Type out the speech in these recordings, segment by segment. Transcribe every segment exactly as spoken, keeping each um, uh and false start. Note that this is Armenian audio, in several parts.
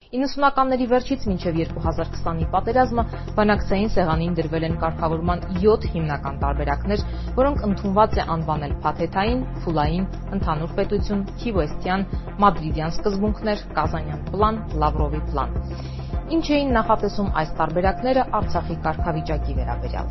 իննսունականների վերջից մինչև երկու հազար քսանի պատերազմը բանակցային սեղանին դրվել են կարգավորման յոթ հիմնական տարբերակներ, որոնք ընդունված է անվանել փաթեթային, փուլային, ընդհանուր պետություն, Քիվոստյան, Մադրիդյան սկզբունքներ, Կազանյան պլան, Լավրովի պլան։ Ինչ էին նախատեսում այս տարբերակները Արցախի կարգավիճակի վերաբերյալ։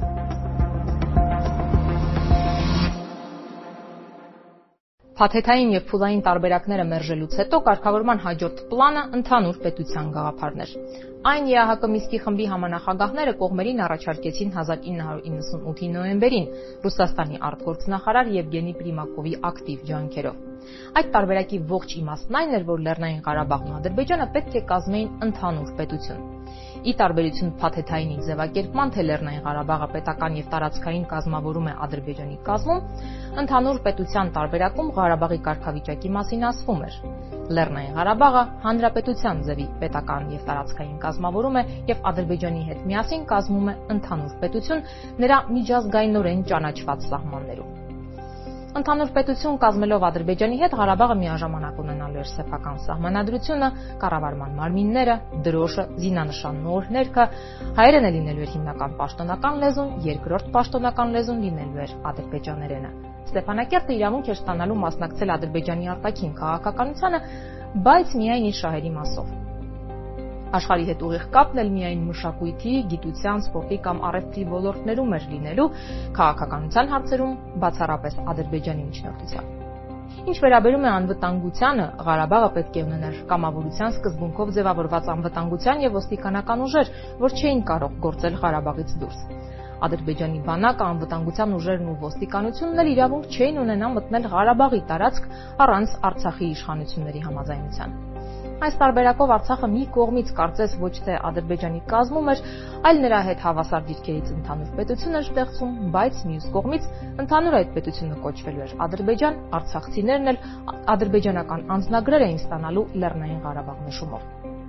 Փաթեթային եւ փուլային տարբերակները մերժելուց հետո կարգավորման հաջորդ պլանը ընդհանուր պետության գաղափարն էր։ Այն ԵԱՀԿ Մինսկի խմբի համանախագահները կողմերին առաջարկեցին հազար ինը հարյուր իննսունութի նոյեմբերին Ռուսաստանի արտգործնախարար Եվգենի Պրիմակովի ակտիվ ջանքերով։ Այդ տարբերակի ողջ իմաստն այն էր, որ Լեռնային Ղարաբաղն ու Ադրբեջանը պետք է կազմեին ընդհանուր պետություն։ Ի տարբերություն փաթեթայինի ձևակերպման, թե Լեռնային Ղարաբաղը պետական եւ տարածքային կազմավորում է Ադրբեջանի կազմում, ընդհանուր պետության տարբերակում Ղարաբաղի կարգավիճակի մասին ասվում էր։ Լեռնային Ղարաբաղը հանրապետության ձևի պետական եւ տարածքային կազմավորում է եւ Ադրբեջանի հետ միասին կազմում է ընդհանուր պետություն նրա միջազգայինորեն ճանաչված սահմաններում։ Ընդհանուր պետություն կազմելով Ադրբեջանի հետ Ղարաբաղը միաժամանակ ունենալու էր սեփական սահմանադրությունը, կառավարման մարմինները, դրոշը, զինանշանն ու օրհներգը, հայերենը լինելու էր հիմնական պաշտոնական լեզուն, երկրորդ պաշտոնական լեզուն լինելու էր ադրբեջաներենը։ Ստեփանակերտը իրավունք էր ստանալու մասնակցել Ադրբեջանի արտաքին քաղաքականությանը, բայց միայն իր շահերի մասով։ Աշխարհի հետ ուղիղ կապն էլ միայն մշակույթի, գիտության, սպորտի կամ առևտրի ոլորտներում էր լինելու, քաղաքականության հարցերում բացառապես Ադրբեջանի միջնորդությամբ։ Ինչ վերաբերում է անվտանգությանը, Ղարաբաղը պետք է ունենար կամավորության սկզբունքով ձևավորված անվտանգության եւ ոստիկանական ուժեր, որ չէին կարող գործել Ղարաբաղից դուրս։ Ադրբեջանի բանակը, անվտանգության ուժերն ու ոստիկանությունն էլ իրավունք չէին ունենա մտնել Ղարաբաղի տարածք առանց Արցախի իշխանությունների համաձայնության։ Այս տարբերակով Արցախը մի կողմից կարծես ոչ թե Ադրբեջանի կազմում էր, այլ նրա հետ հավասար դիրքերից ընդհանուր պետություն էր ստեղծում, բայց մյուս կողմից ընդհանուր այդ պետությունը կոչվելու էր Ադրբեջան, արցախցիներն էլ ադրբեջանական անձնագրեր էին ստանալու Լեռնային Ղարաբաղ նշումով։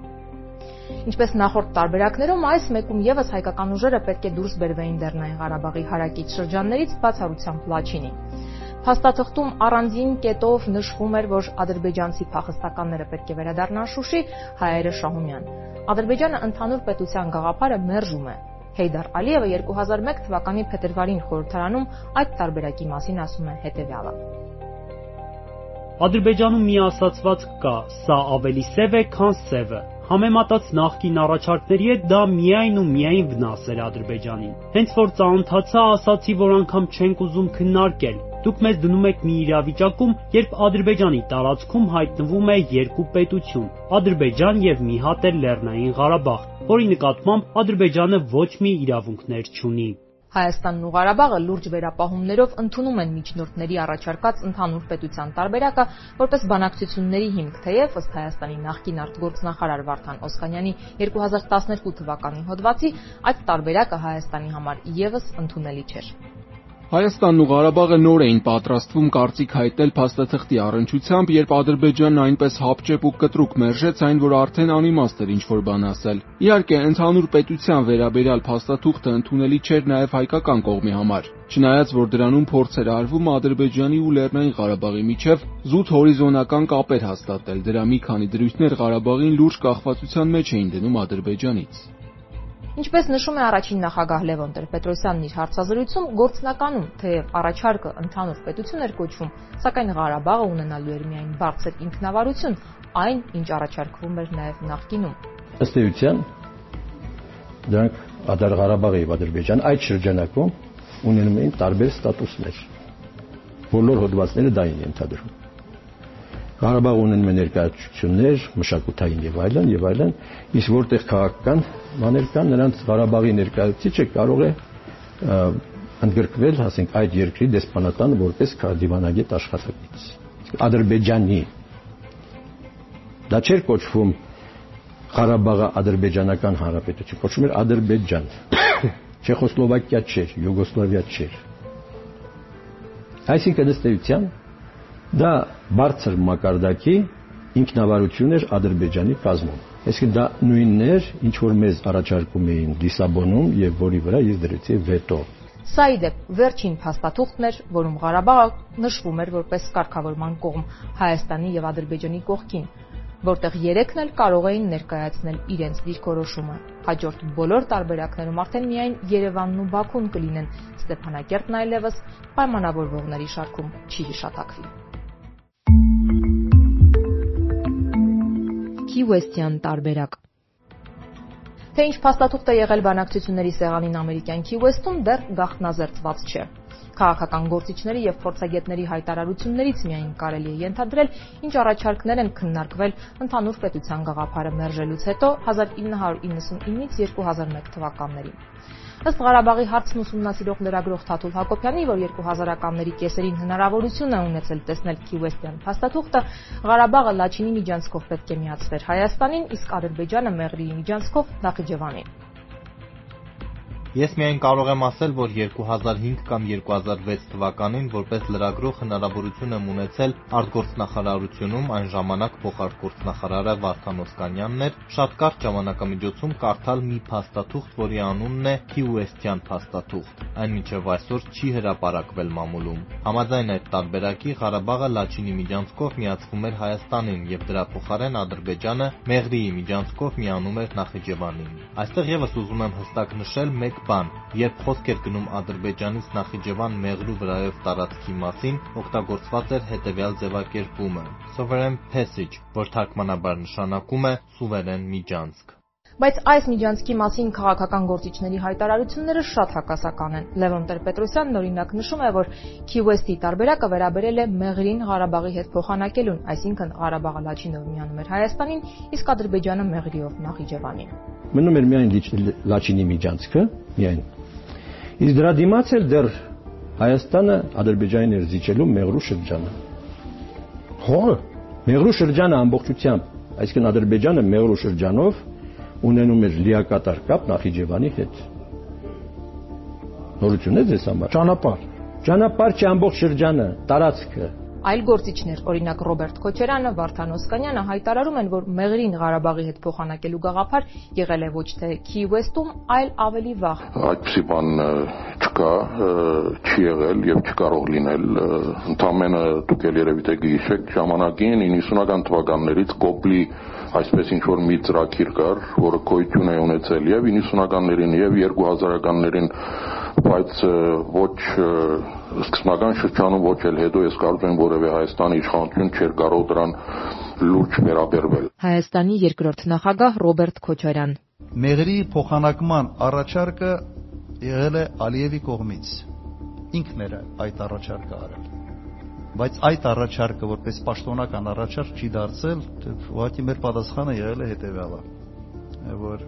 Ինչպես նախորդ տարբերակներում, այս մեկում եւս հայկական ուժերը պետք է դուրս բերվեին Լեռնային Ղարաբաղի հարակից շրջաններից բացառությամբ Լաչինի։ Փաստաթղթում առանձին կետով նշվում էր, որ ադրբեջանցի փախստականները պետք է վերադառնան Շուշի, հայերը Շահումյան։ Ադրբեջանը ընդհանուր պետության գաղափարը մերժում է։ Հեյդար Ալիևը երկու հազար մեկ թվականի փետրվարին խորհրդարանում այդ տարբերակի մասին ասում է հետևյալը. Ադրբեջանում մի ասացված կա, սա ավելի սև է, քան սևը։ Համեմատած նախկին առաջարկների հետ դա միայն ու միայն վնաս էր Ադրբեջանին։ Հենց որ ծանոթացա, ասացի, որ անգամ չենք ուզում քննարկել։ Դուք մեզ դնում եք մի իրավիճակում, երբ Ադրբեջանի տարածքում հայտնվում է երկու պետություն՝ Ադրբեջան եւ մի հատ էլ Լեռնային Ղարաբաղ, որի նկատմամբ Ադրբեջանը ոչ մի իրավունքներ չունի։ Հայաստանն ու Ղարաբաղը լուրջ վերապահումներով ընդունում են միջնորդների առաջարկած ընդհանուր պետության տարբերակը որպես բանակցությունների հիմք, թեև ըստ Հայաստանի նախկին արտգործնախարար Վարդան Օսկանյանի երկու հազար տասներկու թվականի հոդվածի այդ տարբերակը Հայաստանի համար ևս ընդունելի չէր։ Հայաստանն ու Ղարաբաղը նոր էին պատրաստվում կարծիք հայտնել փաստաթղթի առնչությամբ, երբ Ադրբեջանն այնպես հապճեպ ու կտրուկ մերժեց այն, որ արդեն անիմաստ էր ինչ-որ բան ասել։ Իհարկե, ընդհանուր պետության վերաբերյալ փաստաթուղթը ընդունելի չէր նաև հայկական կողմի համար, չնայած որ դրանում փորձ էր արվում Ադրբեջանի ու Լեռնային Ղարաբաղի միջև զուտ հորիզոնական կապեր հաստատել, դրա մի քանի դրույթներ Ղարաբաղին լուրջ կախվածության մեջ էին դնում Ադրբեջանից։ Ինչպես նշում է առաջին նախագահ Լևոն Տեր-Պետրոսյանն իր հարցազրույցում, գործնականում, թեև առաջարկը ընդհանուր պետություն էր կոչվում, սակայն Ղարաբաղը ունենալու էր միայն բարձր ինքնավարություն, այն, ինչ առաջարկվում էր նաև նախկինում։ Ըստ էության, դրանք Ղարաբաղը եւ Ադրբեջանը այդ շրջանակում ունենում էին տարբեր ստատուսներ։ Բոլոր հոդվածները դա էին ենթադրում։ Ղարաբաղը ունենում է ներկայացություններ, մշակութային եւ այլն եւ այլն, իսկ որտեղ քաղաքական բաներ կան, նրանց Ղարաբաղի ներկայացուցիչը կարող է ընդգրկվել, ասենք, այդ երկրի դեսպանատանը որպես դիվանագետ աշխատակից։ Ադրբեջանի դա չէր կոչվում Ղարաբաղը ադրբեջանական հանրապետություն, կոչվում էր Ադրբեջան։ Չեխոսլովակիա չէր, Յուգոսլավիա չէր։ Այսինքն ըստ էության դա բարձր մակարդակի ինքնավարություն էր Ադրբեջանի կազմում։ Այսինքն դա նույնն էր, ինչ որ մեզ առաջարկում էին Լիսաբոնում եւ որի վրա ես դրեցի վետո։ Սա ի դեպ վերջին փաստաթուղթն էր, որում Ղարաբաղը նշվում էր որպես կարգավորման կողմ Հայաստանի եւ Ադրբեջանի կողքին։ որտեղ երեքն էլ կարող էին ներկայացնել իրենց դիրքորոշումը։ Հաջորդ բոլոր տարբերակներում արդեն միայն Երևանն ու Բաքուն կլինեն, Ստեփանակերտն այլևս պայմանավորվողների շարքում չի հիշատակվի։ Key West-յան տարբերակ։ Թե ինչ փաստաթուղթ է եղել բանակցությունների սեղանին ամերիկյան Key West-ում, դեռ գաղտնազերծված չէ։ Քաղաքական գործիչների եւ փորձագետների հայտարարություններից միայն կարելի է ենթադրել, ինչ առաջարկներ են քննարկվել ընդհանուր պետության գաղափարը մերժելուց հետո հազար ինը հարյուր իննսունինից երկու հազար մեկ թվականներին։ Ըստ Ղարաբաղի հարցն ուսումնասիրող լրագրող Թաթուլ Հակոբյանի, որ երկու հազարականների կեսերին հնարավորություն է ունեցել տեսնել Key West-յան փաստաթուղթը, Ղարաբաղը Լաչինի միջանցքով պետք է միացվեր Հայաստանին, իսկ Ադրբեջանը Մեղրիի միջանցքով Նախիջևանին։ Ես միայն կարող եմ ասել, որ երկու հազար հինգ կամ երկու հազար վեց թվականին որպես լրագրող հնարավորություն եմ ունեցել արտգործնախարարությունում այն ժամանակ փոխարտգործնախարարը Վարդան Օսկանյանն էր, շատ կարճ ժամանակամիջոցում կարդալ մի փաստաթուղթ, որի անունն է Key West-յան փաստաթուղթ, այն մինչև այսօր չի հրապարակվել մամուլում։ Համաձայն այդ տարբերակի Ղարաբաղը Լաչինի միջանցքով միացվում էր Հայաստանին եւ դրա փոխարեն Ադրբեջանը Մեղրիի միջանցքով միանում էր Նախիջևանին։ Այստեղ եւս ուզում եմ հստակ նշել մեկ բան, երբ խոսք էր գնում Ադրբեջանից Նախիջևան Մեղրու վրայով տարածքի մասին, օգտագործված էր հետևյալ ձևակերպումը՝ sovereign passage, որ թարգմանաբար նշանակում է սուվերեն միջանցք։ Բայց այս միջանցքի մասին քաղաքական գործիչների հայտարարությունները շատ հակասական են։ Լևոն Տեր-Պետրոսյանն օրինակ նշում է, որ Key West-ի տարբերակը վերաբերել է Մեղրին Ղարաբաղի հետ փոխանակելուն, այսինքն Ղարաբաղը Լաչինով միանում էր Հայաստանին, իսկ Ադրբեջանը Մեղրիով Նախիջևանին։ Մնում էր միայն Լաչինի միջանցքը, միայն։ Իսկ դրա դիմաց էլ դեռ Հայաստանը Ադրբեջանին էր զիջելու Մեղրու շրջանը։ Հողը Մեղրու շրջանը ամբողջությամբ, այսինքն Ադրբեջանը Մեղրու շրջանով ունենում էր լիակատար կապ Նախիջևանի հետ։ Նորություն է ձեզ համար։ Ճանապարհ։ Ճանապարհ չի ամբողջ շրջանը, տարածքը։ Այլ գործիչներ, օրինակ Ռոբերտ Քոչարյանը, Վարդան Օսկանյանը հայտարարում են, որ Մեղրին Ղարաբաղի հետ փոխանակելու գաղափար եղել է ոչ թե Key West-ում, այլ ավելի վաղ։ Այդպիսի բան չկա, չի եղել եւ չկարող լինել։ Ընդամենը դուք էլ երևի թե գիտեք, ժամանակին իննսունական թվականներից Կոպլի այսպես ինչ որ մի ծրագիր կար, որը գոյություն է ունեցել եւ իննսունականներին եւ երկու հազարականներին, բայց ոչ սկզբնական շրջանում ոչ էլ հետո ես կարծում եմ որևէ Հայաստանի իշխանություն չէր կարող դրան լուրջ վերաբերվել։ Հայաստանի երկրորդ նախագահ Ռոբերտ Քոչարյան։ Մեղրի փոխանակման առաջարկը եղել է Ալիևի կողմից։ Ինքն էր այդ առաջարկը արել։ Բայց այդ առաջարկը որպես պաշտոնական առաջարկ չի դարձել, ուղղակի մեր պատասխանը եղել է հետևյալը, որ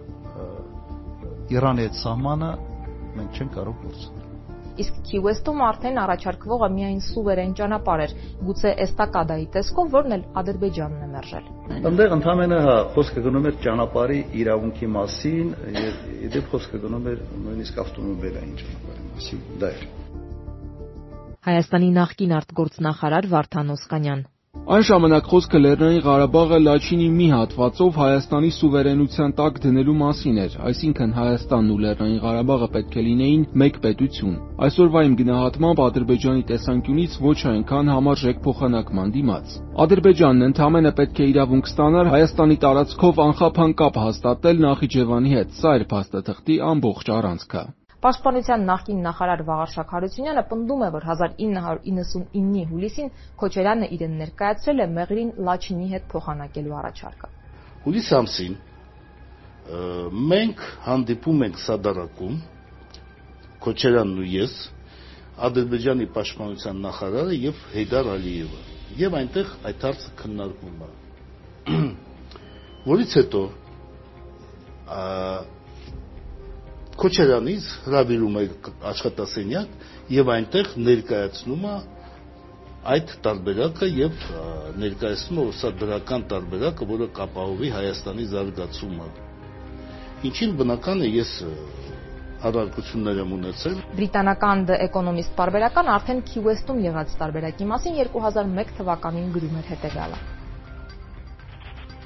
Իրանի հետ սահմանը մենք չենք կարող գործել։ Իսկ Key West-ում արդեն առաջարկվողը միայն սուվերեն ճանապարհ էր, գուցե էստակադայի տեսքով, որն էլ Ադրբեջանն է մերժել։ Այնտեղ ընդհանրապես հա խոսքը գնում էր ճանապարհի իրավունքի մասին, եւ իդեպ խոսքը գնում էր նույնիսկ ավտոմոբիլային ճանապարհի մասին։ Դա էր։ Հայաստանի նախկին արտգործնախարար Վարդան Օսկանյան։ Այն ժամանակ խոսքը Լեռնային Ղարաբաղը Լաչինի մի հատվածով Հայաստանի սուվերենության տակ դնելու մասին էր, այսինքն Հայաստանն ու Լեռնային Ղարաբաղը պետք է լինեին մեկ պետություն։ Այսօրվա իմ գնահատմամբ Ադրբեջանի տեսանկյունից ոչ այնքան համարժեք փոխանակման դիմաց։ Ադրբեջանն ընդամենը պետք է իրավունք ստանար Հայաստանի տարածքով անխափան կապ հաստատել Նախիջևանի հետ, սա էր փաստաթղթի ամբողջ առանցքը։ Պաշտպանության նախկին նախարար Վաղարշակ Հարությունյանը պնդում է, որ հազար ինը հարյուր իննսունինի հուլիսին Քոչարյանը իրեն ներկայացրել է Մեղրին Լաչինի հետ փոխանակելու առաջարկը։ Հուլիս ամսին մենք հանդիպում ենք Սադարակում, Քոչարյանն ու ես, Ադրբեջանի պաշտպանության նախարարը եւ Հեյդար Ալիևը, եւ այնտեղ այդ հարցը քննարկվում է։ Որից հետո Քոչարյանից հրավիրում է աշխատասենյակ եւ այնտեղ ներկայացնում է այդ տարբերակը եւ ներկայացնում է ուսա դրական տարբերակը, որը կապահովի Հայաստանի զարգացումը։ Ինչին բնական է ես հարաբերություններ եմ ունեցել։ Բրիտանական The Economist տարբերական արդեն Key West-ում եղած տարբերակի մասին երկու հազար մեկ թվականին գրում էր հետևյալը.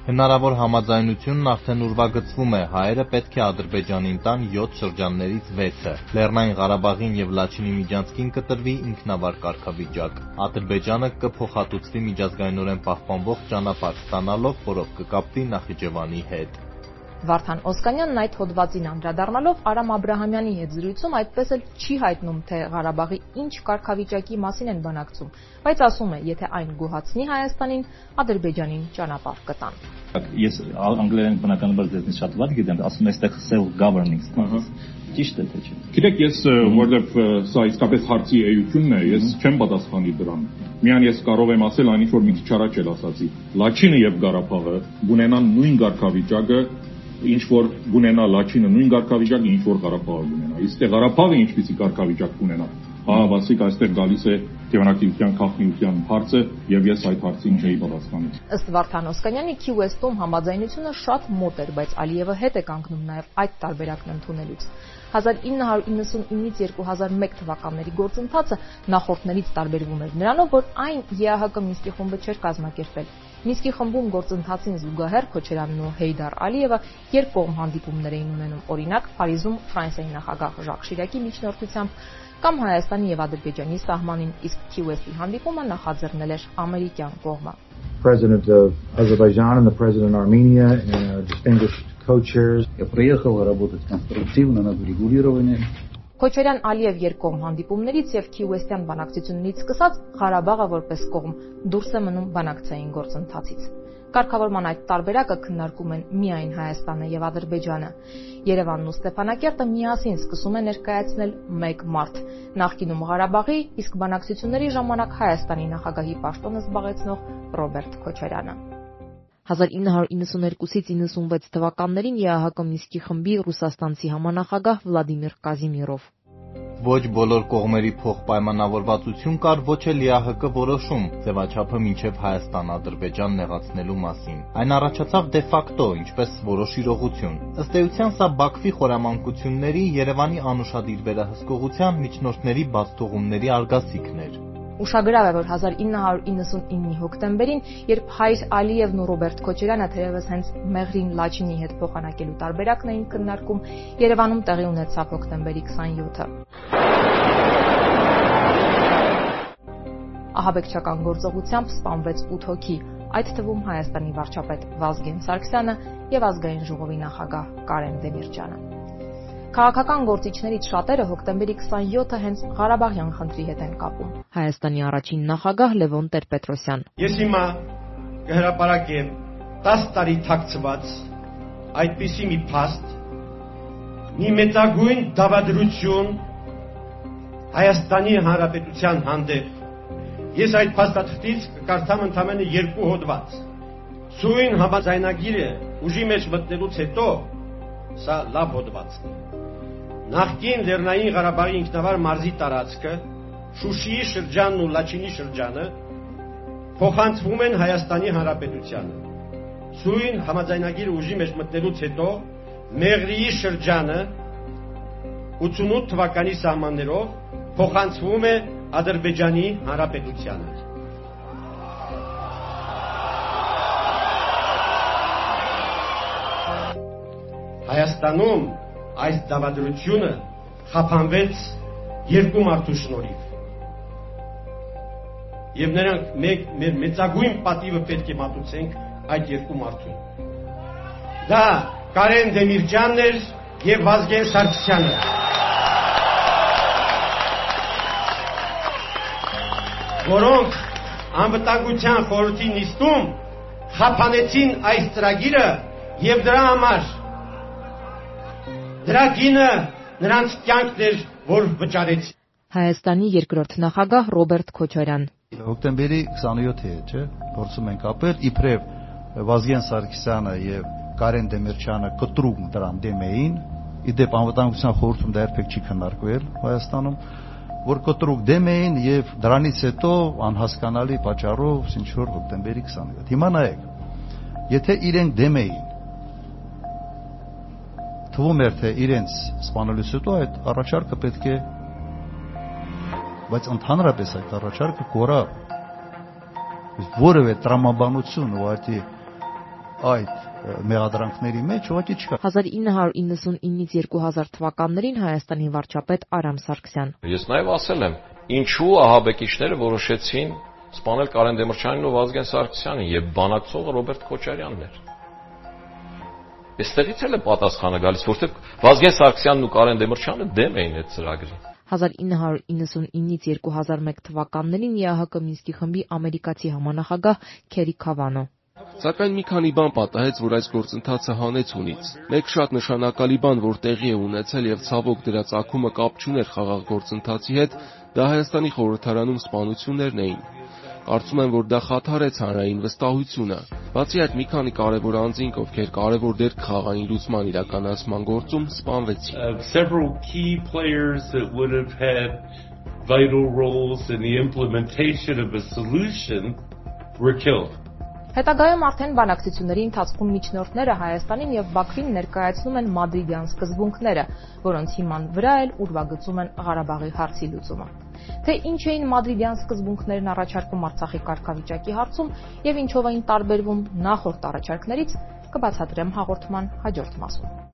Հնարավոր համաձայնությունն արդեն ուրվագծվում է, հայերը պետք է Ադրբեջանին տան յոթ շրջաններից վեցը, Լեռնային Ղարաբաղին եւ Լաչինի միջանցքին կտրվի ինքնավար կարգավիճակ։ Ադրբեջանը կփոխհատուցվի միջազգայինորեն պահպանվող ճանապարհ ստանալով, որով կկապվի Նախիջևանի հետ։ Վարդան Օսկանյանն այդ հոդվածին անդրադառնալով Արամ Աբրահամյանի հետ զրույցում այդպես էլ չի հայտնում, թե Ղարաբաղի ինչ կարգավիճակի մասին են բանակցում, բայց ասում է, եթե այն գոհացնի Հայաստանին, Ադրբեջանին ճանապարհ կտան։ Ես անգլերեն բնականաբար ձեզնից շատ վատ գիտեմ, ասում եմ այստեղ self-governing status։ Ճիշտ է թե չէ։ Գիտեք, ես որովհետև սա իսկապես հարցի էությունն է, ես չեմ պատասխանի դրան։ Միայն ես կարող եմ ասել այն ինչ որ մի քիչ առաջ էլ ասացի։ Լաչինը եւ Ղարաբաղը ունենան նույն կարգավիճակը, ինչ որ ունենա Լաչինը, նույն կարգավիճակը, ինչ որ Ղարաբաղը ունենա։ Իսկ թե Ղարաբաղը ինչպիսի կարգավիճակ ունենա, հա, բացիկ այստեղ գալիս է Տիվանակիության քաղաքնիության հարցը, եւ ես այդ հարցին չէի պատասխանում։ Ըստ Վարդան Օսկանյանի Key West-ում համաձայնությունը շատ մոտ էր, բայց Ալիևը հետ է կանգնում նաեւ այդ տարբերակն ընդունելուց։ հազար ինը հարյուր իննսունինից երկու հազար մեկ թվականների գործընթացը նախորդներից տարբերվում էր նրանով, որ այն ԵԱՀԿ Մինսկի խումբը չէր կազմակերպել։ Մինսկի խմբում գործընթացին զուգահեռ Քոչարյանն ու Հեյդար Ալիևը երկկողմ հանդիպումներ էին ունենում, օրինակ Փարիզում Ֆրանսիայի նախագահ Ժակ Շիրակի միջնորդությամբ կամ Հայաստանի եւ Ադրբեջանի սահմանին, իսկ Key West-ի հանդիպումը նախաձեռնել էր ամերիկյան կողմը։ President of Azerbaijan and the President of Armenia and distinguished co-chairs. Я приехал работать конструктивно над урегулированием. Քոչարյան-Ալիև երկկողմ հանդիպումներից եւ Key West-յան բանակցություններից սկսած Ղարաբաղը որպես կողմ դուրս է մնում բանակցային գործընթացից։ Կարգավորման այդ տարբերակը քննարկում են միայն Հայաստանը եւ Ադրբեջանը։ Երևանն ու Ստեփանակերտը միասին սկսում են ներկայացնել մեկ մարդ, նախկինում Ղարաբաղի, իսկ բանակցությունների ժամանակ Հայաստանի նախագահի պաշտոնը զբաղեցնող Ռոբերտ Քոչարյանը։ հազար ինը հարյուր իննսուներկուսից իննսունվեց թվականներին ԵԱՀԿ Մինսկի խմբի ռուսաստանցի համանախագահ Վլադիմիր Կազիմիրով։ Ոչ բոլոր կողմերի փոխպայմանավորվածություն կար, ոչ էլ ԵԱՀԿ որոշում ձևաչափը մինչև Հայաստան-Ադրբեջան նեղացնելու մասին։ Այն առաջացավ դե ֆակտո, ինչպես որոշ իրողություն։ Ըստ էության սա Բաքվի խորամանկությունների, Երևանի անուշադիր վերահսկողության, միջնորդների բացթողումների արգասիքն էր։ Ուշագրավ է, որ հազար ինը հարյուր իննսունինի հոկտեմբերին, երբ Հայր Ալիևն ու Ռոբերտ Քոչարյանը թերևս հենց Մեղրին Լաչինի հետ փոխանակելու տարբերակն էին քննարկում, Երևանում տեղի ունեցավ հոկտեմբերի քսանյոթը։ Ահաբեկչական գործողությամբ սպանվեց ութ հոգի, այդ թվում Հայաստանի վարչապետ Վազգեն Սարգսյանը եւ ազգային ժողովի նախագահ Կարեն Դեմիրճյանը։ Քաղաքական գործիչներից շատերը հոկտեմբերի քսանյոթը հենց Ղարաբաղյան խնդրի հետ են կապում։ Հայաստանի առաջին նախագահ Լևոն Տեր-Պետրոսյան։ Ես հիմա կհրապարակեմ տասը տարի թաքցված այդպիսի մի փաստ, մի մեծագույն դավադրություն Հայաստանի Հանրապետության հանդեպ։ Ես այդ փաստաթղթից կկարդամ ընդամենը երկու հոդված։ Սույն համաձայնագիրը ուժի մեջ մտնելուց հետո սա լավ հոդվածն է։ Նախկին Լեռնային Ղարաբաղի ինքնավար մարզի տարածքը, Շուշիի շրջանն ու Լաչինի շրջանը փոխանցվում են Հայաստանի Հանրապետությանը։ Սույն համաձայնագիրը ուժի մեջ մտնելուց հետո Մեղրիի շրջանը ութսունութ թվականի սահմաններով փոխանցվում է Ադրբեջանի Հանրապետությանը։ Հայաստանում այս դավադրությունը խափանվեց երկու մարդու շնորհիվ։ Եվ նրանք մեկ մեր մեծագույն պատիվը պետք է մատուցենք այդ երկու մարդուն։ Դա Կարեն Դեմիրճյանն էր եւ Վազգեն Սարգսյանը։ Որոնք անվտանգության խորհրդի նիստում խափանեցին այս ծրագիրը եւ դրա համար Դրա գինը նրանց կյանքն էր, որ վճարեց։ Հայաստանի երկրորդ նախագահ Ռոբերտ Քոչարյան։ Հոկտեմբերի քսանյոթը է, չէ՞, փորձում ենք ապել, իբրև Վազգեն Սարգսյանը եւ Կարեն Դեմիրճյանը կտրուկ դրան դեմ էին, իդեպ անվտանգության խորհրդում դա երբեք չի քննարկվել Հայաստանում, որ կտրուկ դեմ էին եւ դրանից հետո անհասկանալի պատճառով ինչ որ հոկտեմբերի քսանյոթ։ Հիմա նայեք, եթե իրենք դեմ էին թվում էր թե իրենց սպանելուց հետո այդ առաջարկը պետք է, բայց ընդհանրապես այդ առաջարկը կորավ։ Որևէ տրամաբանություն ու այդ այդ մեղադրանքների մեջ ուղղակի չկա։ հազար ինը հարյուր իննսունինից երկու հազար թվականներին Հայաստանի վարչապետ Արամ Սարգսյան։ Ես նաև ասել եմ, ինչու ահաբեկիչները որոշեցին սպանել Կարեն Դեմիրճյանին ու Վազգեն Սարգսյանին եւ բանակցողը Ռոբերտ Քոչարյանն էր։ Այստեղից էլ է պատասխանը գալիս, որովհետեւ Վազգեն Սարգսյանն ու Կարեն Դեմիրճյանը դեմ էին այդ ծրագրին։ հազար ինը հարյուր իննսունինից երկու հազար մեկ թվականներին ԵԱՀԿ Մինսկի խմբի ամերիկացի համանախագահ Քերի Քավանո։ Սակայն մի քանի բան պատահեց, որ այս գործընթացը հանեց ունից։ Մեկ շատ նշանակալի բան, որ տեղի է ունեցել եւ ցավոք դրա ծագումը կապ չուներ խաղաղ գործընթացի հետ, դա Հայաստանի խորհրդարանում սպանություններն էին։ Կարծում եմ, որ դա խաթարեց հանրային վստահությունը։ Բացի այդ, մի քանի կարևոր անձինք, ովքեր կարևոր դեր կխաղային լուծման իրականացման գործում, սպանվեցին։ Several key players that would have had vital roles in the implementation of a solution were killed. Հետագայում արդեն բանակցությունների ընթացքում միջնորդները Հայաստանին եւ Բաքվին ներկայացնում են մադրիդյան սկզբունքները, որոնց հիման վրա էլ ուրվագծում են Ղարաբաղի հարցի լուծումը։ Թե ինչ էին մադրիդյան սկզբունքներն առաջարկում Արցախի կարգավիճակի հարցում եւ ինչով էին տարբերվում նախորդ առաջարկներից, կբացատրեմ հաղորդման հաջորդ մասում։